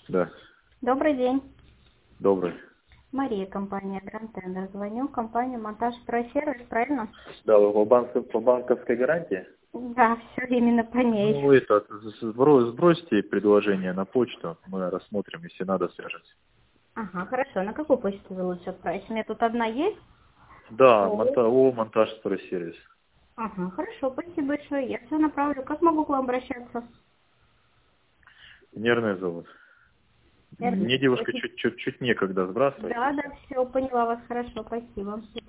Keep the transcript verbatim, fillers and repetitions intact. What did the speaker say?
Да, Добрый день. добрый. Мария, компания Grand Tender. Звоню в компанию «Монтаж Стройсервис», правильно? Да, вы по, банк- по банковской гарантии? Да, все именно по ней. Ну, это, сбро- сбросьте предложение на почту, мы рассмотрим, если надо, свяжемся. Ага, хорошо. На какую почту вы лучше отправите? У меня тут одна есть. Да, О. монта- о, монтаж стройсервис. Ага, хорошо, спасибо большое. Я все направлю. Как могу к вам обращаться? Нервный зовут. Мне Эрнест, девушка очень- чуть-чуть чуть некогда сбрасывать. Да, да, все, поняла вас хорошо, спасибо.